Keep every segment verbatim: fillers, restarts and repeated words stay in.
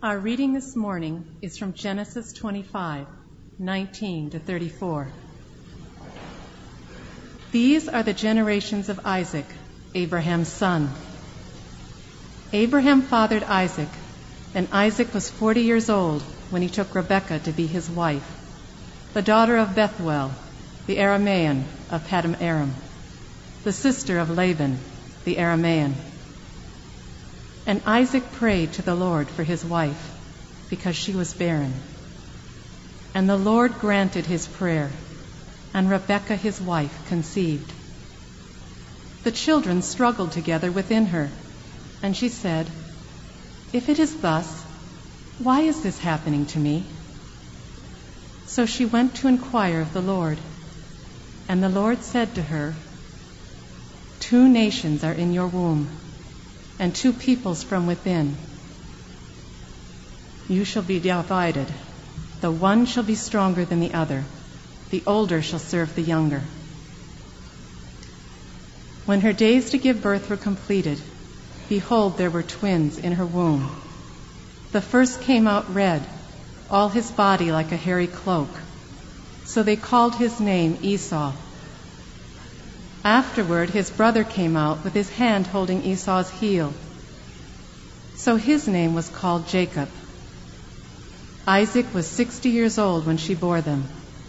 Our reading this morning is from Genesis twenty-five, nineteen to thirty-four. These are the generations of Isaac, Abraham's son. Abraham fathered Isaac, and Isaac was forty years old when he took Rebekah to be his wife, the daughter of Bethuel, the Aramean of Paddan Aram, the sister of Laban, the Aramean. And Isaac prayed to the Lord for his wife, because she was barren. And the Lord granted his prayer, and Rebekah his wife conceived. The children struggled together within her, and she said, "If it is thus, why is this happening to me?" So she went to inquire of the Lord. And the Lord said to her, "Two nations are in your womb, and two peoples from within. You shall be divided. The one shall be stronger than the other. The older shall serve the younger." When her days to give birth were completed, behold, there were twins in her womb. The first came out red, all his body like a hairy cloak. So they called his name Esau. Afterward, his brother came out with his hand holding Esau's heel. So his name was called Jacob. Isaac was sixty years old when she bore them.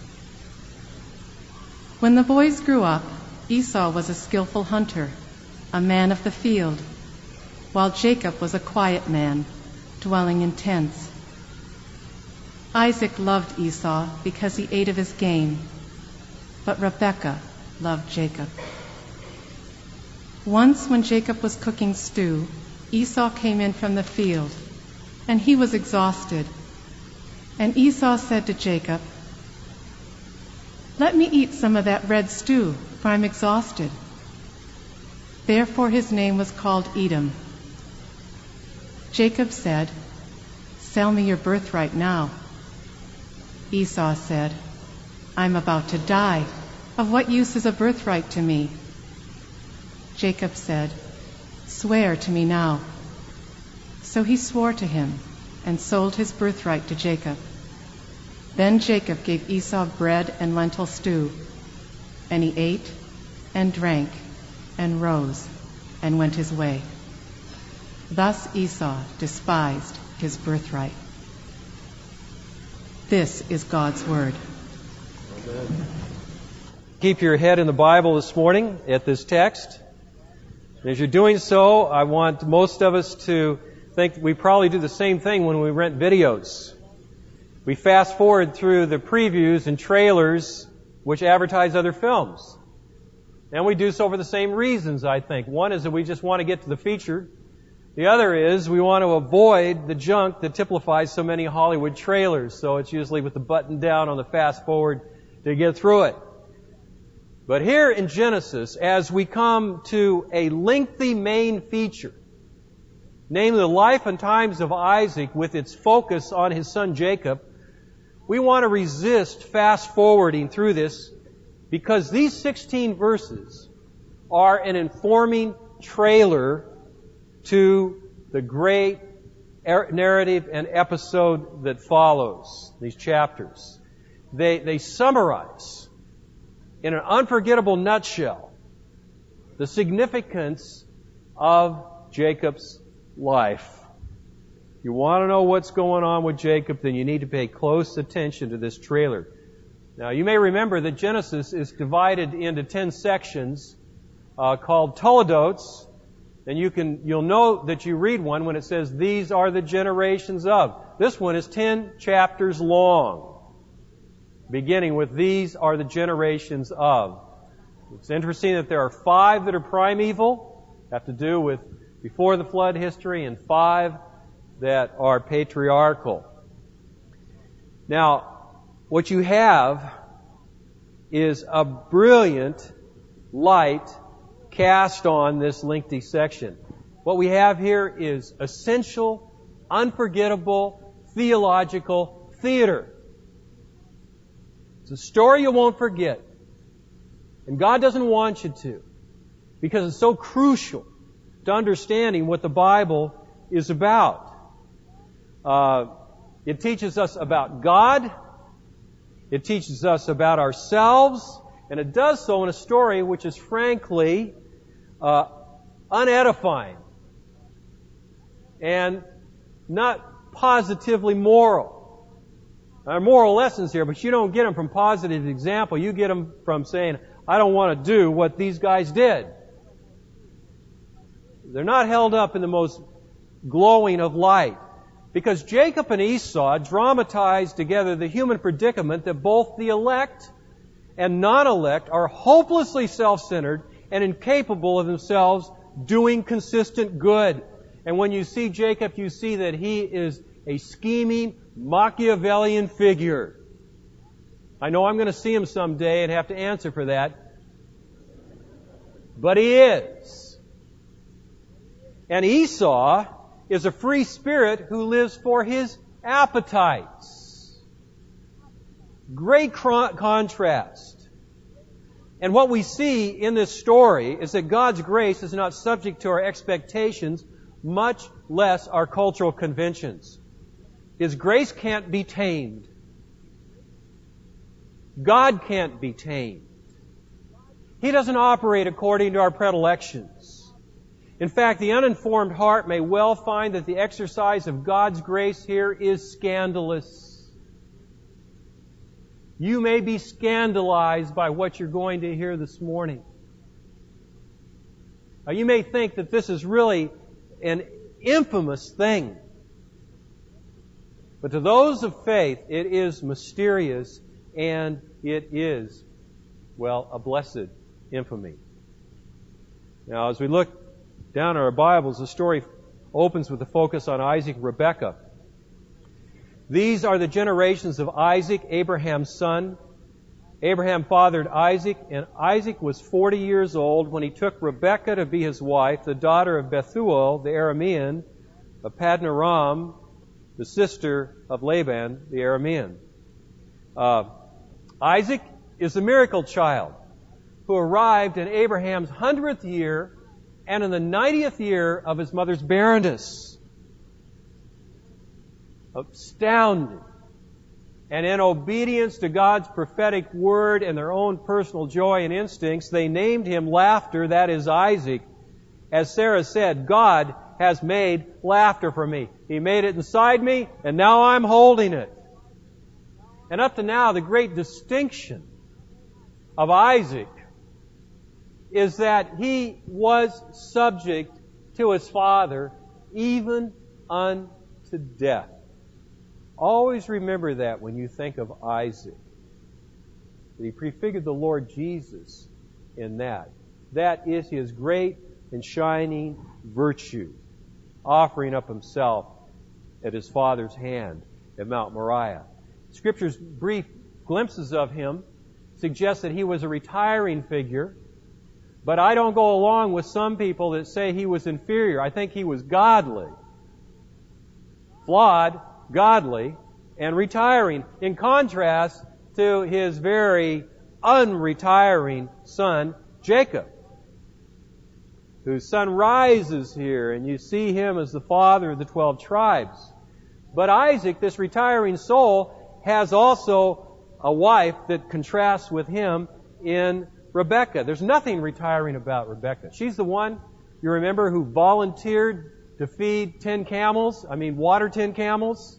When the boys grew up, Esau was a skillful hunter, a man of the field, while Jacob was a quiet man, dwelling in tents. Isaac loved Esau because he ate of his game, but Rebekah loved Jacob. Once when Jacob was cooking stew, Esau came in from the field, and he was exhausted. And Esau said to Jacob, "Let me eat some of that red stew, for I'm exhausted." Therefore his name was called Edom. Jacob said, "Sell me your birthright now." Esau said, "I'm about to die. Of what use is a birthright to me?" Jacob said, "Swear to me now." So he swore to him and sold his birthright to Jacob. Then Jacob gave Esau bread and lentil stew, and he ate and drank and rose and went his way. Thus Esau despised his birthright. This is God's word. Amen. Keep your head in the Bible this morning at this text. As you're doing so, I want most of us to think we probably do the same thing when we rent videos. We fast forward through the previews and trailers which advertise other films. And we do so for the same reasons, I think. One is that we just want to get to the feature. The other is we want to avoid the junk that typifies so many Hollywood trailers. So it's usually with the button down on the fast forward to get through it. But here in Genesis, as we come to a lengthy main feature, namely the life and times of Isaac with its focus on his son Jacob, we want to resist fast forwarding through this because these sixteen verses are an informing trailer to the great narrative and episode that follows these chapters. They, they summarize in an unforgettable nutshell the significance of Jacob's life. If you want to know what's going on with Jacob, then you need to pay close attention to this trailer. Now, you may remember that Genesis is divided into ten sections uh, called Toledotes. And you can, you'll know that you read one when it says, "These are the generations of." This one is ten chapters long, beginning with "These are the generations of." It's interesting that there are five that are primeval, have to do with before the flood history, and five that are patriarchal. Now, what you have is a brilliant light cast on this lengthy section. What we have here is essential, unforgettable, theological theater. It's a story you won't forget. And God doesn't want you to, because it's so crucial to understanding what the Bible is about. Uh, it teaches us about God. It teaches us about ourselves. And it does so in a story which is frankly uh, unedifying and not positively moral. There are moral lessons here, but you don't get them from positive example. You get them from saying, I don't want to do what these guys did. They're not held up in the most glowing of light. Because Jacob and Esau dramatize together the human predicament that both the elect and non-elect are hopelessly self-centered and incapable of themselves doing consistent good. And when you see Jacob, you see that he is a scheming, Machiavellian figure. I know I'm going to see him someday and have to answer for that. But he is. And Esau is a free spirit who lives for his appetites. Great contrast. And what we see in this story is that God's grace is not subject to our expectations, much less our cultural conventions. His grace can't be tamed. God can't be tamed. He doesn't operate according to our predilections. In fact, the uninformed heart may well find that the exercise of God's grace here is scandalous. You may be scandalized by what you're going to hear this morning. Now, you may think that this is really an infamous thing. But to those of faith, it is mysterious and it is, well, a blessed infamy. Now, as we look down at our Bibles, the story opens with a focus on Isaac and Rebekah. These are the generations of Isaac, Abraham's son. Abraham fathered Isaac, and Isaac was forty years old when he took Rebekah to be his wife, the daughter of Bethuel, the Aramean, of Paddan Aram, the sister of Laban, the Aramean. Uh, Isaac is the miracle child who arrived in Abraham's hundredth year and in the ninetieth year of his mother's barrenness. Astounding. And in obedience to God's prophetic word and their own personal joy and instincts, they named him Laughter, that is Isaac. As Sarah said, God has made laughter for me. He made it inside me, and now I'm holding it. And up to now, the great distinction of Isaac is that he was subject to his father even unto death. Always remember that when you think of Isaac. That he prefigured the Lord Jesus in that. That is his great and shining virtue, offering up himself at his father's hand at Mount Moriah. Scripture's brief glimpses of him suggest that he was a retiring figure, but I don't go along with some people that say he was inferior. I think he was godly, flawed, godly, and retiring, in contrast to his very unretiring son, Jacob, whose sun rises here, and you see him as the father of the twelve tribes. But Isaac, this retiring soul, has also a wife that contrasts with him in Rebekah. There's nothing retiring about Rebekah. She's the one, you remember, who volunteered to feed ten camels, I mean water ten camels.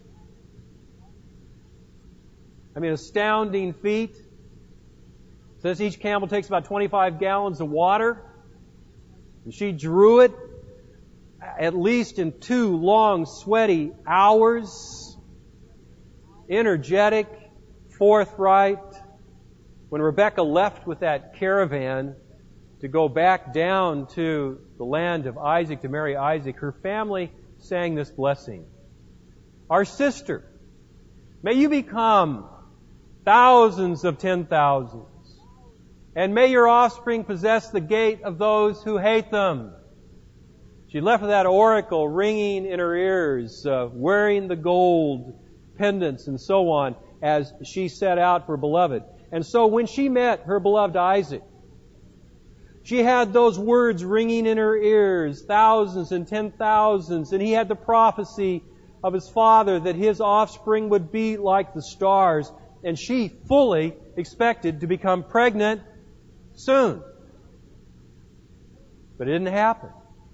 I mean, astounding feat. It says each camel takes about twenty-five gallons of water. And she drew it at least in two long, sweaty hours. Energetic, forthright. When Rebekah left with that caravan to go back down to the land of Isaac to marry Isaac, her family sang this blessing. Our sister, may you become thousands of ten thousands, and may your offspring possess the gate of those who hate them. She left with that oracle ringing in her ears, uh, wearing the gold pendants and so on as she set out for beloved. And so when she met her beloved Isaac, she had those words ringing in her ears, thousands and ten thousands, and he had the prophecy of his father that his offspring would be like the stars, and she fully expected to become pregnant soon. But it didn't happen.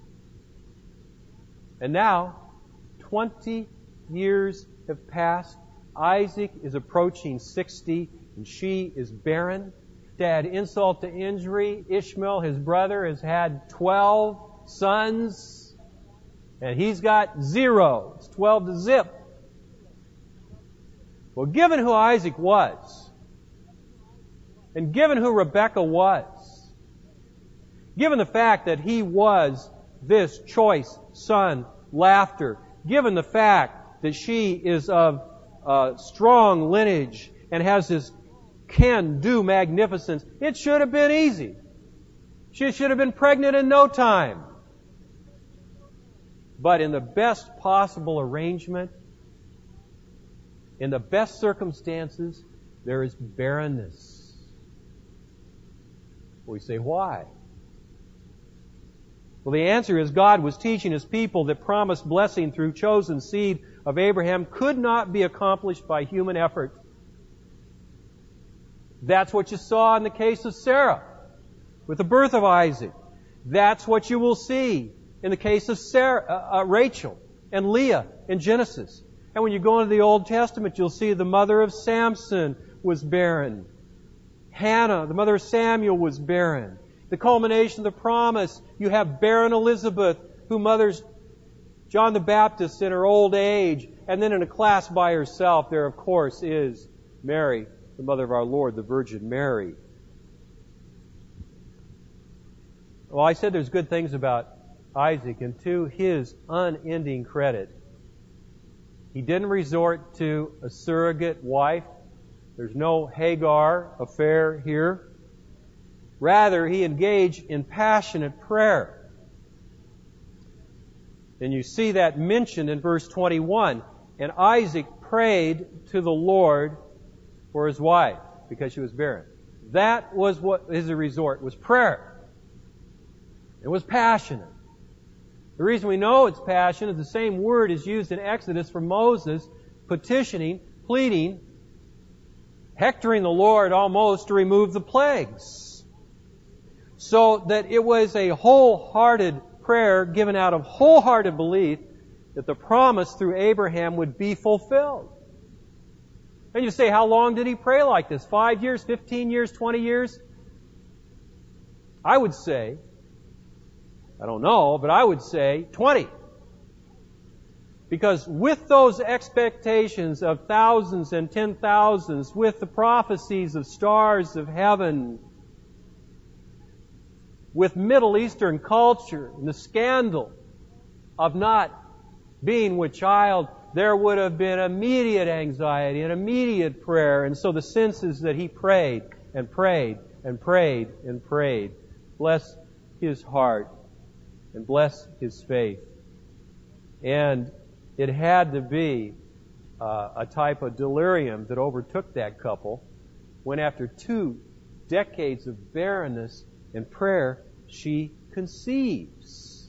And now, twenty years have passed. Isaac is approaching sixty, and she is barren. To add insult to injury, Ishmael, his brother, has had twelve sons, and he's got zero. It's twelve to zip. Well, given who Isaac was, and given who Rebekah was, given the fact that he was this choice son, Laughter, given the fact that she is of uh, strong lineage and has this can-do magnificence, it should have been easy. She should have been pregnant in no time. But in the best possible arrangement, in the best circumstances, there is barrenness. We say, why? Well, the answer is God was teaching His people that promised blessing through chosen seed of Abraham could not be accomplished by human effort. That's what you saw in the case of Sarah with the birth of Isaac. That's what you will see in the case of Sarah, uh, uh, Rachel and Leah in Genesis. And when you go into the Old Testament, you'll see the mother of Samson was barren. Hannah, the mother of Samuel, was barren. The culmination of the promise, you have barren Elizabeth, who mothers John the Baptist in her old age. And then in a class by herself, there of course is Mary, the mother of our Lord, the Virgin Mary. Well, I said there's good things about Isaac, and to his unending credit, he didn't resort to a surrogate wife. There's no Hagar affair here. Rather, he engaged in passionate prayer. And you see that mentioned in verse twenty-one. And Isaac prayed to the Lord for his wife because she was barren. That was what his resort was, prayer. It was passionate. The reason we know it's passionate is the same word is used in Exodus for Moses petitioning, pleading, hectoring the Lord almost to remove the plagues. So that it was a wholehearted prayer given out of wholehearted belief that the promise through Abraham would be fulfilled. And you say, how long did he pray like this? Five years, fifteen years, twenty years? I would say, I don't know, but I would say twenty. Because with those expectations of thousands and ten thousands, with the prophecies of stars of heaven, with Middle Eastern culture and the scandal of not being with child, there would have been immediate anxiety and immediate prayer. And so the sense is that he prayed and prayed and prayed and prayed. Bless his heart and bless his faith. And it had to be uh, a type of delirium that overtook that couple when after two decades of barrenness and prayer, she conceives.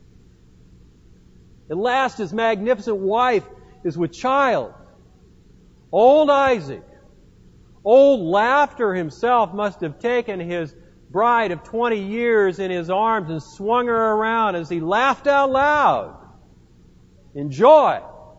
At last, his magnificent wife is with child. Old Isaac, old Laughter himself must have taken his bride of twenty years in his arms and swung her around as he laughed out loud in joy.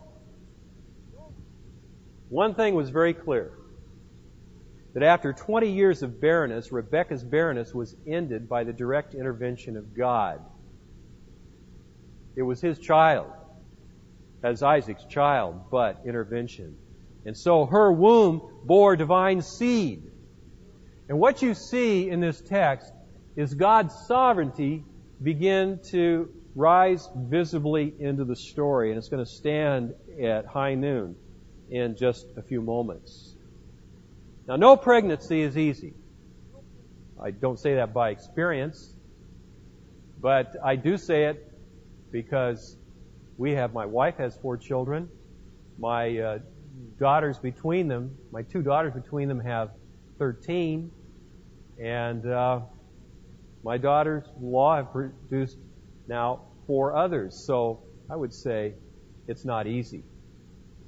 One thing was very clear. That after twenty years of barrenness, Rebekah's barrenness was ended by the direct intervention of God. It was his child, as Isaac's child, but intervention. And so her womb bore divine seed. And what you see in this text is God's sovereignty begin to rise visibly into the story. And it's going to stand at high noon in just a few moments. Now, no pregnancy is easy. I don't say that by experience, but I do say it because we have, my wife has four children. My uh, daughters between them, my two daughters between them have thirteen, and uh, my daughters-in-law have produced now four others. So I would say it's not easy.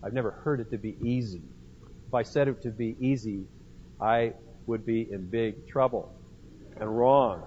I've never heard it to be easy. If I said it to be easy, I would be in big trouble and wrong.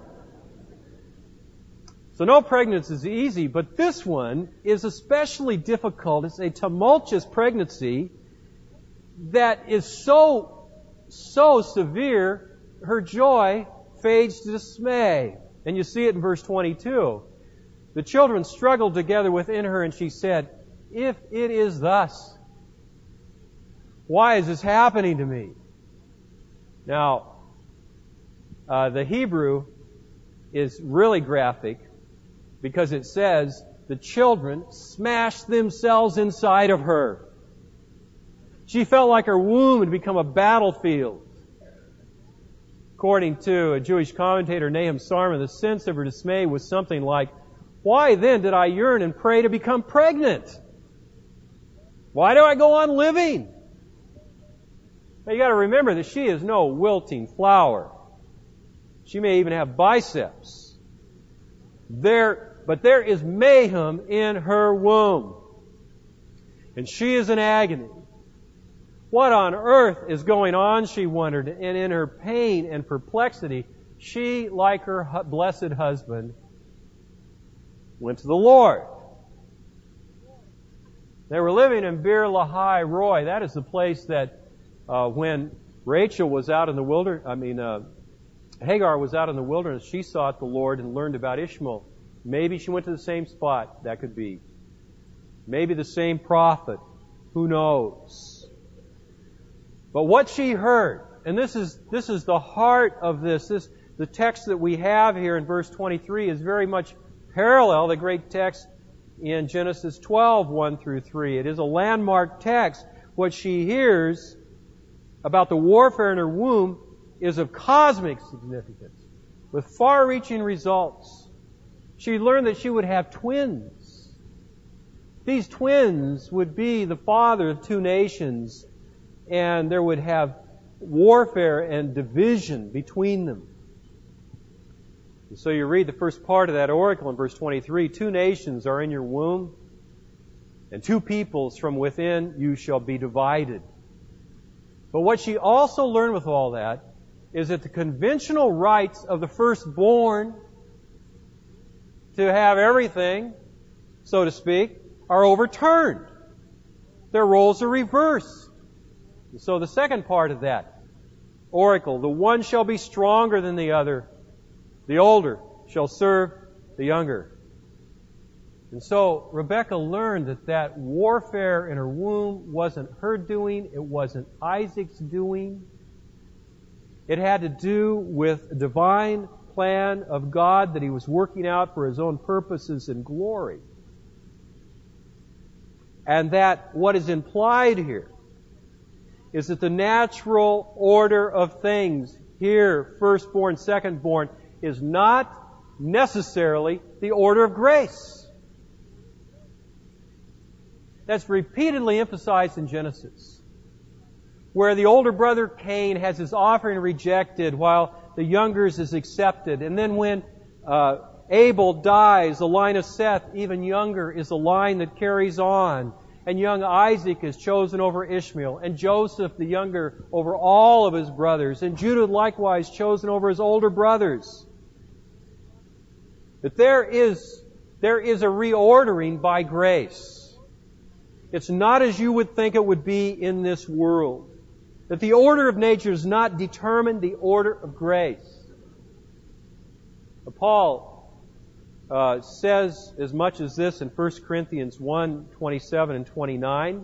So no pregnancy is easy, but this one is especially difficult. It's a tumultuous pregnancy that is so, so severe, her joy fades to dismay. And you see it in verse twenty-two. The children struggled together within her, and she said, "If it is thus, why is this happening to me?" Now, uh, the Hebrew is really graphic because it says the children smashed themselves inside of her. She felt like her womb had become a battlefield. According to a Jewish commentator, Nahum Sarman, the sense of her dismay was something like, "Why then did I yearn and pray to become pregnant? Why do I go on living?" Now you got to remember that she is no wilting flower. She may even have biceps. There, but there is mayhem in her womb. And she is in agony. What on earth is going on, she wondered, and in her pain and perplexity, she, like her blessed husband, went to the Lord. They were living in Bir Lahai Roi. That is the place that uh, when Rachel was out in the wilderness, I mean, uh, Hagar was out in the wilderness, she sought the Lord and learned about Ishmael. Maybe she went to the same spot. That could be. Maybe the same prophet. Who knows? But what she heard, and this is this is the heart of this, this the text that we have here in verse twenty-three is very much parallel the great text in Genesis twelve, one through three. It is a landmark text. What she hears about the warfare in her womb is of cosmic significance, with far-reaching results. She learned that she would have twins. These twins would be the father of two nations, and there would have warfare and division between them. And so you read the first part of that oracle in verse twenty-three, "Two nations are in your womb, and two peoples from within you shall be divided." But what she also learned with all that is that the conventional rights of the firstborn to have everything, so to speak, are overturned. Their roles are reversed. And so the second part of that oracle, "The one shall be stronger than the other. The older shall serve the younger." And so Rebekah learned that that warfare in her womb wasn't her doing. It wasn't Isaac's doing. It had to do with a divine plan of God that He was working out for His own purposes and glory. And that what is implied here is that the natural order of things here, firstborn, secondborn, is not necessarily the order of grace. That's repeatedly emphasized in Genesis, where the older brother Cain has his offering rejected while the younger's is accepted. And then when uh, Abel dies, the line of Seth, even younger, is the line that carries on. And young Isaac is chosen over Ishmael, and Joseph the younger over all of his brothers, and Judah likewise chosen over his older brothers. But there is, there is a reordering by grace. It's not as you would think it would be in this world. That the order of nature does not determine the order of grace. Paul uh, says as much as this in First Corinthians one, twenty-seven and twenty-nine.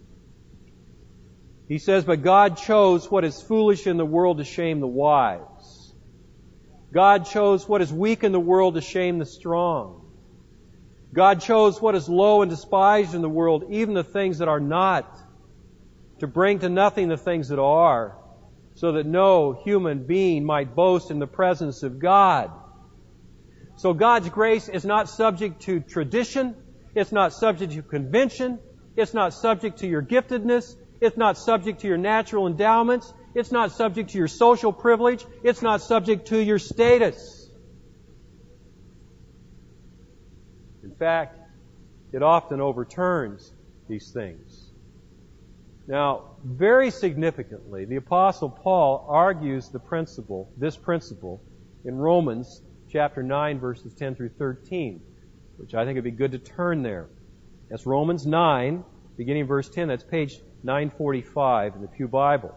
He says, "But God chose what is foolish in the world to shame the wise. God chose what is weak in the world to shame the strong. God chose what is low and despised in the world, even the things that are not, to bring to nothing the things that are, so that no human being might boast in the presence of God." So God's grace is not subject to tradition. It's not subject to convention. It's not subject to your giftedness. It's not subject to your natural endowments. It's not subject to your social privilege. It's not subject to your status. In fact, it often overturns these things. Now, very significantly, the Apostle Paul argues the principle, this principle, in Romans chapter nine, verses ten through thirteen, which I think would be good to turn there. That's Romans nine, beginning verse ten. That's page nine forty-five in the Pew Bible.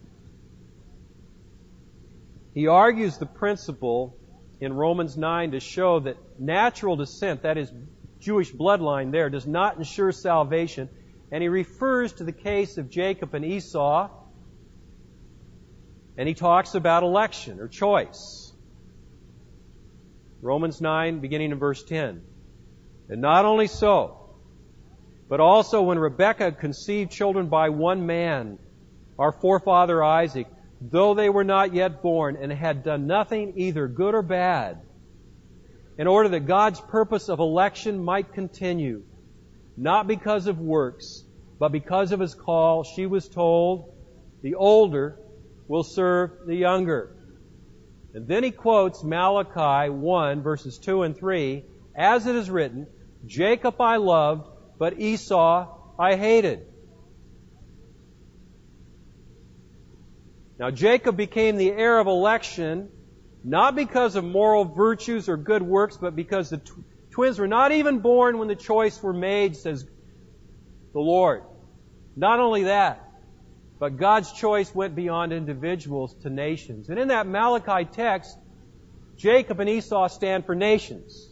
He argues the principle in Romans nine to show that natural descent, that is, Jewish bloodline there, does not ensure salvation. And he refers to the case of Jacob and Esau, and he talks about election or choice. Romans nine, beginning in verse ten. And not only so, but also when Rebekah conceived children by one man, our forefather Isaac, though they were not yet born and had done nothing either good or bad, in order that God's purpose of election might continue, not because of works, but because of His call, she was told, the older will serve the younger. And then he quotes Malachi one, verses two and three, as it is written, Jacob I loved, but Esau I hated. Now Jacob became the heir of election, not because of moral virtues or good works, but because the tw- twins were not even born when the choice were made, says the Lord. Not only that, but God's choice went beyond individuals to nations. And in that Malachi text, Jacob and Esau stand for nations.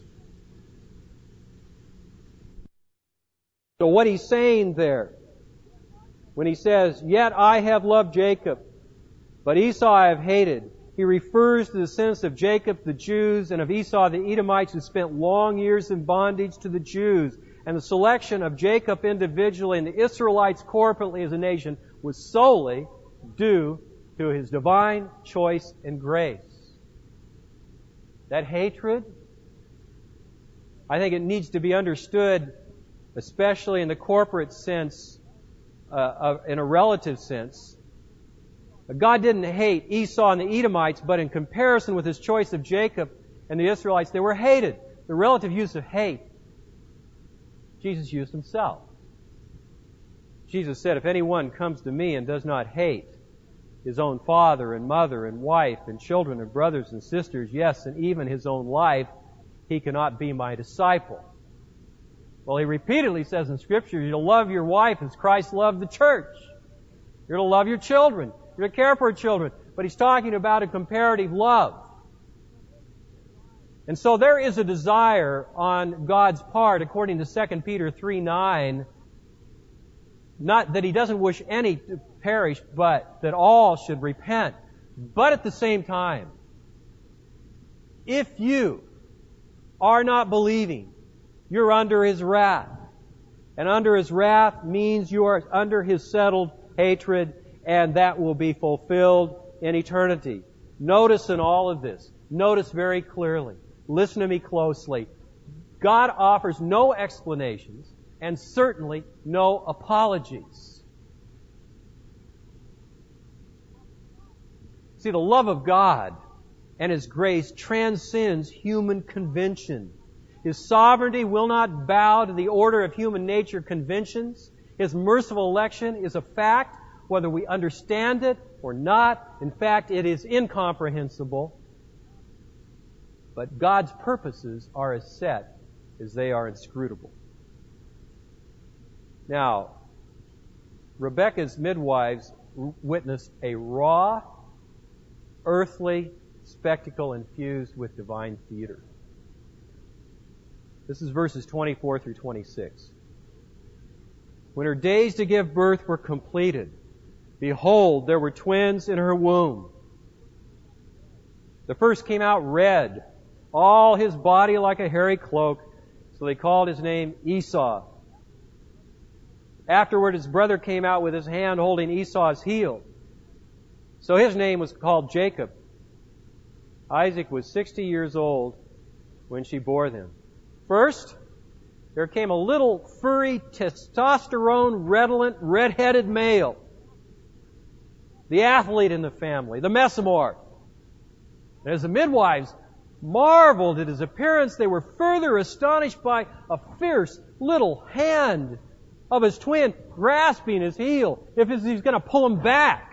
So what he's saying there, when he says, yet I have loved Jacob, but Esau I have hated, he refers to the descendants of Jacob, the Jews, and of Esau, the Edomites, who spent long years in bondage to the Jews. And the selection of Jacob individually and the Israelites corporately as a nation was solely due to his divine choice and grace. That hatred, I think it needs to be understood, especially in the corporate sense, uh, of, in a relative sense. God didn't hate Esau and the Edomites, but in comparison with His choice of Jacob and the Israelites, they were hated. The relative use of hate, Jesus used Himself. Jesus said, if anyone comes to me and does not hate his own father and mother and wife and children and brothers and sisters, yes, and even his own life, he cannot be my disciple. Well, He repeatedly says in Scripture, you're to love your wife as Christ loved the church. You're to love your children. You're to care for your children. But He's talking about a comparative love. And so there is a desire on God's part, according to Second Peter three nine, not that He doesn't wish any to perish, but that all should repent. But at the same time, if you are not believing, you're under His wrath. And under His wrath means you are under His settled hatred, and that will be fulfilled in eternity. Notice in all of this, notice very clearly, listen to me closely, God offers no explanations and certainly no apologies. See, the love of God and His grace transcends human convention. His sovereignty will not bow to the order of human nature conventions. His merciful election is a fact, whether we understand it or not. In fact, it is incomprehensible. But God's purposes are as set as they are inscrutable. Now, Rebekah's midwives witnessed a raw, earthly spectacle infused with divine theater. This is verses twenty-four through twenty-six. When her days to give birth were completed, behold, there were twins in her womb. The first came out red, all his body like a hairy cloak, so they called his name Esau. Afterward, his brother came out with his hand holding Esau's heel, so his name was called Jacob. Isaac was sixty years old when she bore them. First, there came a little furry, testosterone redolent, red-headed male, the athlete in the family, the mesomorph. And as the midwives marveled at his appearance, they were further astonished by a fierce little hand, of his twin grasping his heel, if he's going to pull him back.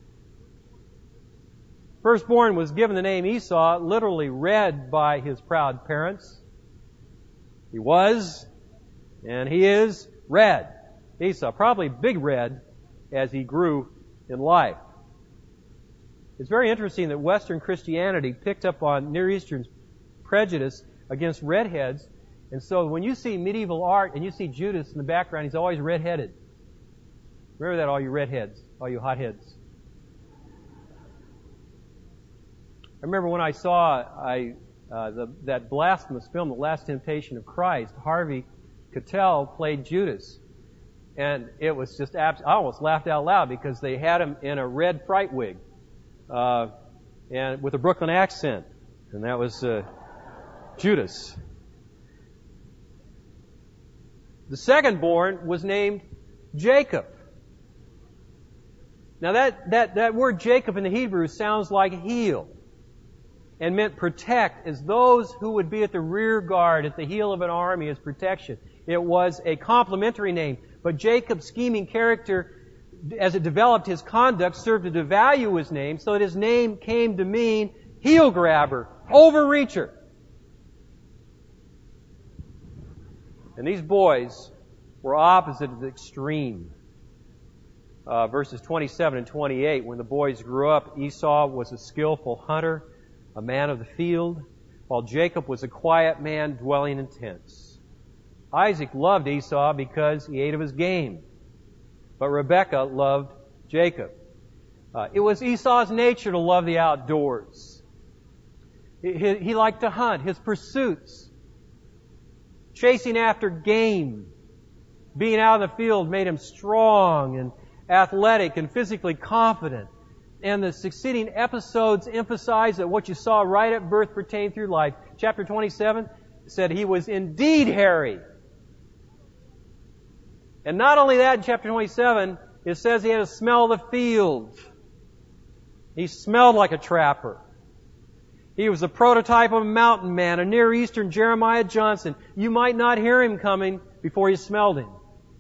Firstborn was given the name Esau, literally read by his proud parents. He was, and he is, red. Esau, probably big red as he grew in life. It's very interesting that Western Christianity picked up on Near Eastern prejudice against redheads, and so when you see medieval art and you see Judas in the background, he's always redheaded. Remember that, all you redheads, all you hotheads. I remember when I saw I, uh, the, that blasphemous film, The Last Temptation of Christ, Harvey Keitel played Judas. And it was just, abs- I almost laughed out loud because they had him in a red fright wig uh, and with a Brooklyn accent. And that was uh, Judas. The second born was named Jacob. Now that, that, that word Jacob in the Hebrew sounds like heel, and meant protect, as those who would be at the rear guard at the heel of an army as protection. It was a complimentary name. But Jacob's scheming character, as it developed his conduct, served to devalue his name, so that his name came to mean heel grabber, overreacher. And these boys were opposite of the extreme. Uh, verses twenty-seven and twenty-eight, when the boys grew up, Esau was a skillful hunter, a man of the field, while Jacob was a quiet man dwelling in tents. Isaac loved Esau because he ate of his game, but Rebekah loved Jacob. Uh, it was Esau's nature to love the outdoors. He, he, he liked to hunt. His pursuits, chasing after game, being out in the field made him strong and athletic and physically confident. And the succeeding episodes emphasize that what you saw right at birth pertained through life. Chapter twenty-seven said he was indeed hairy. And not only that, in chapter twenty-seven, it says he had a smell of the field. He smelled like a trapper. He was a prototype of a mountain man, a Near Eastern Jeremiah Johnson. You might not hear him coming before you smelled him.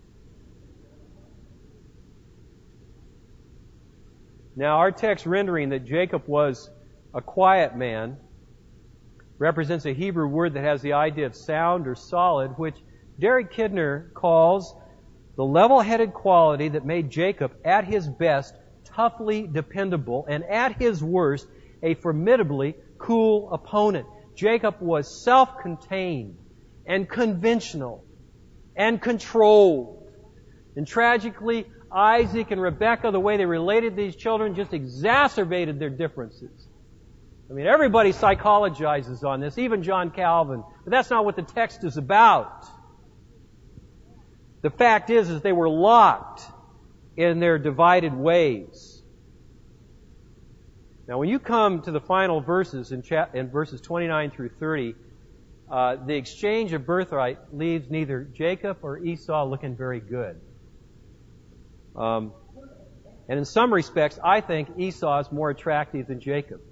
Now, our text rendering that Jacob was a quiet man represents a Hebrew word that has the idea of sound or solid, which Derek Kidner calls the level-headed quality that made Jacob, at his best, toughly dependable, and at his worst, a formidably cool opponent. Jacob was self-contained and conventional and controlled. And tragically, Isaac and Rebekah, the way they related these children, just exacerbated their differences. I mean, everybody psychologizes on this, even John Calvin, but that's not what the text is about. The fact is, is they were locked in their divided ways. Now, when you come to the final verses in, cha- in verses twenty-nine through thirty, uh, the exchange of birthright leaves neither Jacob or Esau looking very good. Um, and in some respects, I think Esau is more attractive than Jacob.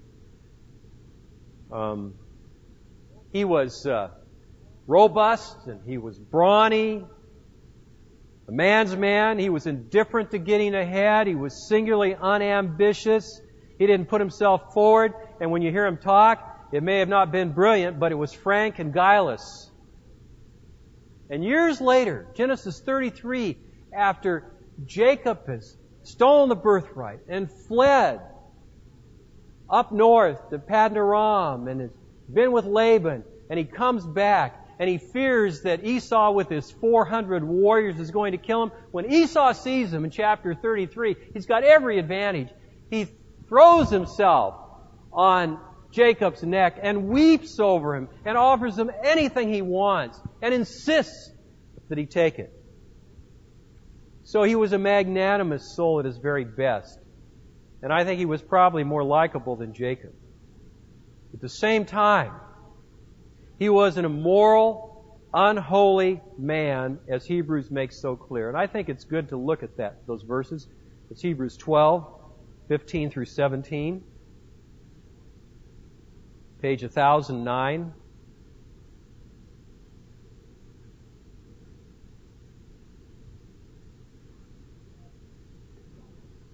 Um, he was uh, robust and he was brawny, a man's man. He was indifferent to getting ahead. He was singularly unambitious. He didn't put himself forward. And when you hear him talk, it may have not been brilliant, but it was frank and guileless. And years later, Genesis thirty-three, after Jacob has stolen the birthright and fled up north to Paddan Aram and has been with Laban, and he comes back and he fears that Esau with his four hundred warriors is going to kill him. When Esau sees him in chapter thirty-three, he's got every advantage. He throws himself on Jacob's neck and weeps over him and offers him anything he wants and insists that he take it. So he was a magnanimous soul at his very best. And I think he was probably more likable than Jacob. At the same time, he was an immoral, unholy man, as Hebrews makes so clear. And I think it's good to look at that, those verses. It's Hebrews twelve, fifteen through seventeen. Page one thousand nine.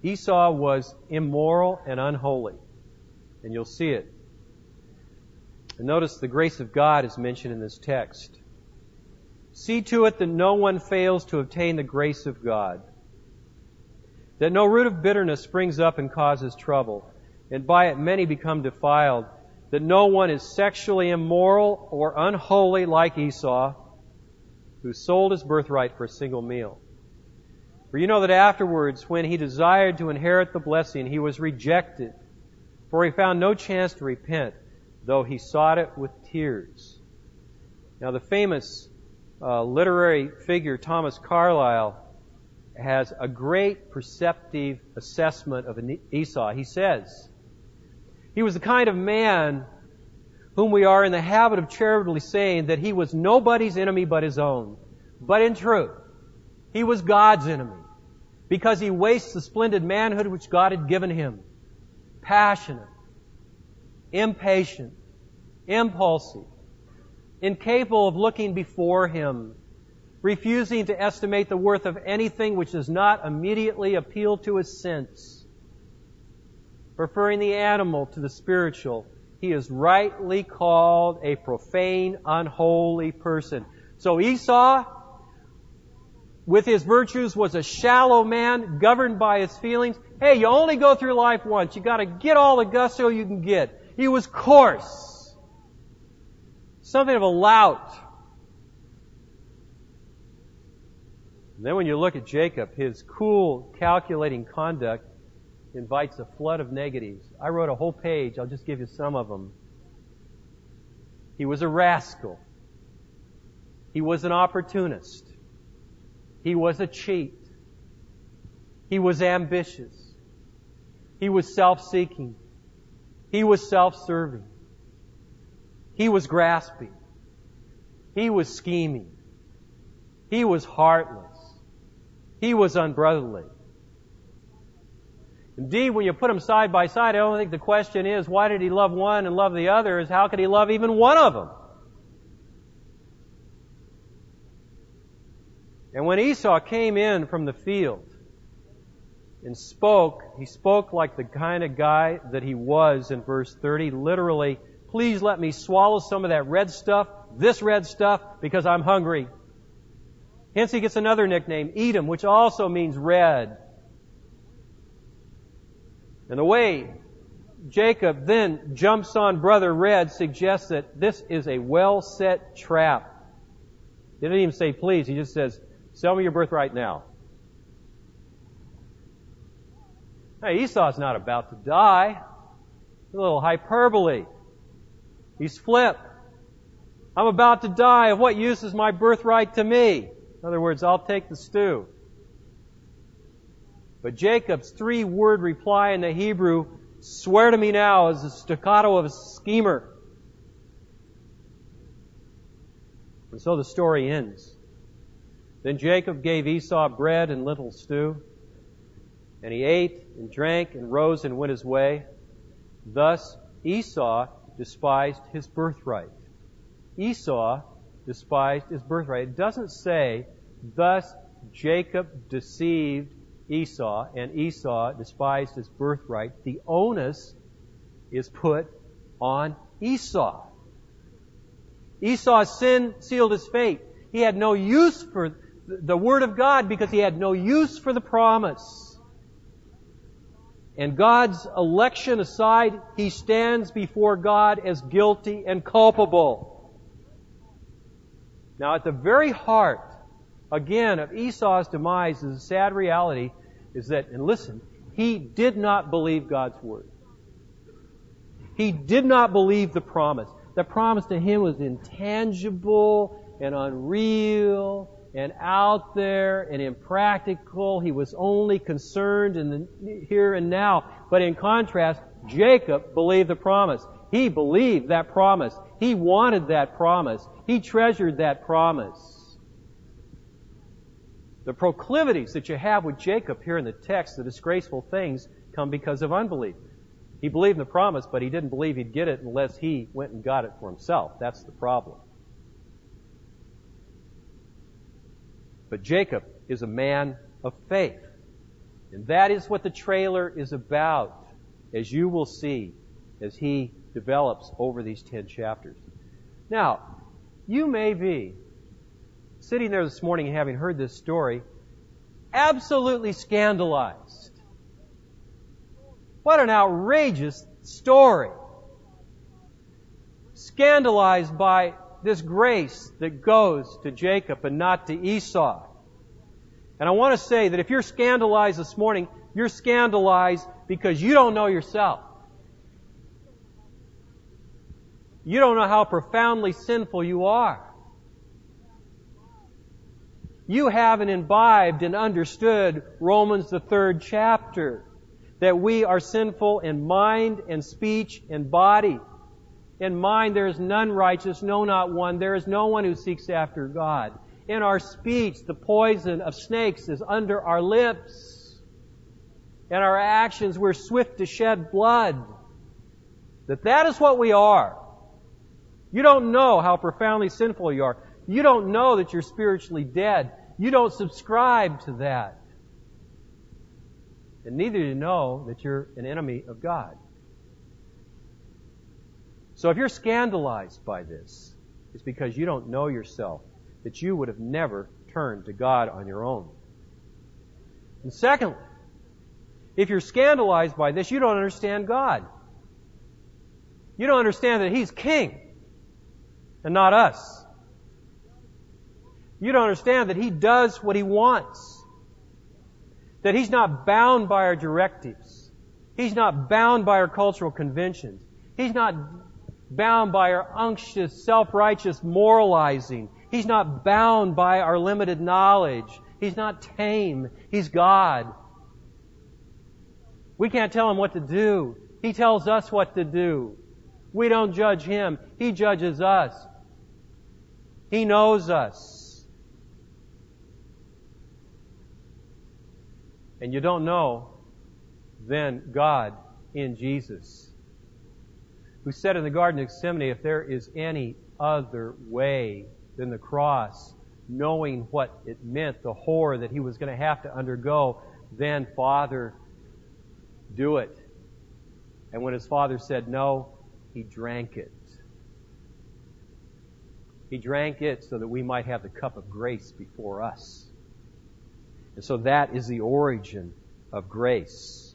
Esau was immoral and unholy. And you'll see it. And notice the grace of God is mentioned in this text. See to it that no one fails to obtain the grace of God, that no root of bitterness springs up and causes trouble, and by it many become defiled, that no one is sexually immoral or unholy like Esau, who sold his birthright for a single meal. For you know that afterwards, when he desired to inherit the blessing, he was rejected, for he found no chance to repent, though he sought it with tears. Now the famous uh, literary figure Thomas Carlyle has a great perceptive assessment of Esau. He says, he was the kind of man whom we are in the habit of charitably saying that he was nobody's enemy but his own. But in truth, he was God's enemy, because he wastes the splendid manhood which God had given him. Passionate, impatient, impulsive, incapable of looking before him, refusing to estimate the worth of anything which does not immediately appeal to his sense, preferring the animal to the spiritual. He is rightly called a profane, unholy person. So Esau, with his virtues, was a shallow man, governed by his feelings. Hey, you only go through life once. You got to get all the gusto you can get. He was coarse, something of a lout. And then when you look at Jacob, his cool, calculating conduct invites a flood of negatives. I wrote a whole page. I'll just give you some of them. He was a rascal. He was an opportunist. He was a cheat. He was ambitious. He was self-seeking. He was self-serving. He was grasping. He was scheming. He was heartless. He was unbrotherly. Indeed, when you put them side by side, I don't think the question is, why did he love one and love the other? Is how could he love even one of them? And when Esau came in from the field and spoke, he spoke like the kind of guy that he was in verse thirty. Literally, please let me swallow some of that red stuff, this red stuff, because I'm hungry. Hence he gets another nickname, Edom, which also means red. And the way Jacob then jumps on brother Red suggests that this is a well-set trap. He didn't even say please, he just says, sell me your birthright now. Now Esau's not about to die. A little hyperbole. He's flip. I'm about to die. Of what use is my birthright to me? In other words, I'll take the stew. But Jacob's three-word reply in the Hebrew, swear to me now, is the staccato of a schemer. And so the story ends. Then Jacob gave Esau bread and lentil stew, and he ate and drank and rose and went his way. Thus Esau despised his birthright. Esau despised his birthright. It doesn't say, thus Jacob deceived Esau, and Esau despised his birthright. The onus is put on Esau. Esau's sin sealed his fate. He had no use for the Word of God because he had no use for the promise. And God's election aside, he stands before God as guilty and culpable. Now, at the very heart, again, of Esau's demise is a sad reality, is that, and listen, he did not believe God's Word. He did not believe the promise. The promise to him was intangible and unreal and out there and impractical. He was only concerned in the here and now. But in contrast, Jacob believed the promise. He believed that promise. He wanted that promise. He treasured that promise. The proclivities that you have with Jacob here in the text, the disgraceful things, come because of unbelief. He believed in the promise, but he didn't believe he'd get it unless he went and got it for himself. That's the problem. But Jacob is a man of faith. And that is what the trailer is about, as you will see as he develops over these ten chapters. Now, you may be sitting there this morning having heard this story, absolutely scandalized. What an outrageous story. Scandalized by this grace that goes to Jacob and not to Esau. And I want to say that if you're scandalized this morning, you're scandalized because you don't know yourself. You don't know how profoundly sinful you are. You haven't imbibed and understood Romans the third chapter, that we are sinful in mind and speech and body. In mind there is none righteous, no, not one. There is no one who seeks after God. In our speech, the poison of snakes is under our lips. In our actions, we're swift to shed blood. That that is what we are. You don't know how profoundly sinful you are. You don't know that you're spiritually dead. You don't subscribe to that. And neither do you know that you're an enemy of God. So if you're scandalized by this, it's because you don't know yourself, that you would have never turned to God on your own. And secondly, if you're scandalized by this, you don't understand God. You don't understand that He's King and not us. You don't understand that He does what He wants. That He's not bound by our directives. He's not bound by our cultural conventions. He's not bound by our unctuous, self-righteous moralizing. He's not bound by our limited knowledge. He's not tame. He's God. We can't tell Him what to do. He tells us what to do. We don't judge Him. He judges us. He knows us. And you don't know, then, God in Jesus, who said in the Garden of Gethsemane, if there is any other way than the cross, knowing what it meant, the horror that He was going to have to undergo, then, Father, do it. And when His Father said no, He drank it. He drank it so that we might have the cup of grace before us. And so that is the origin of grace.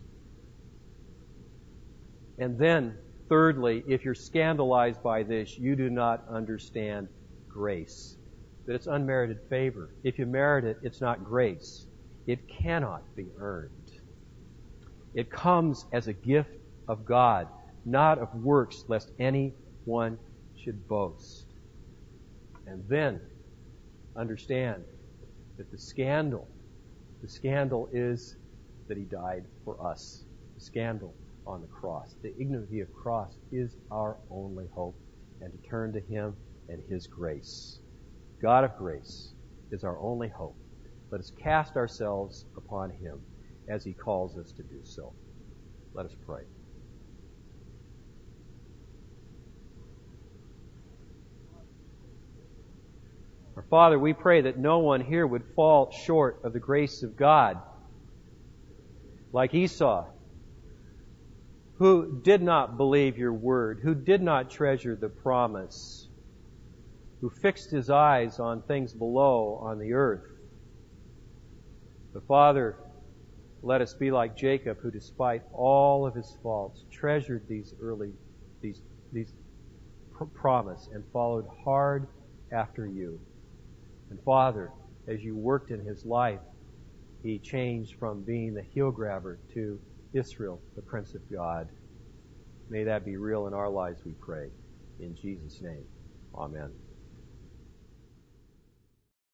And then, thirdly, if you're scandalized by this, you do not understand grace. That it's unmerited favor. If you merit it, it's not grace. It cannot be earned. It comes as a gift of God, not of works, lest anyone should boast. And then, understand that the scandal The scandal is that He died for us. The scandal on the cross. The ignominy of cross is our only hope, and to turn to Him and His grace. God of grace is our only hope. Let us cast ourselves upon Him as He calls us to do so. Let us pray. Our Father, we pray that no one here would fall short of the grace of God, like Esau, who did not believe Your word, who did not treasure the promise, who fixed his eyes on things below, on the earth. But Father, let us be like Jacob, who despite all of his faults, treasured these early, these, these pr- promise and followed hard after You. And Father, as You worked in his life, he changed from being the heel grabber to Israel, the Prince of God. May that be real in our lives, we pray. In Jesus' name, amen.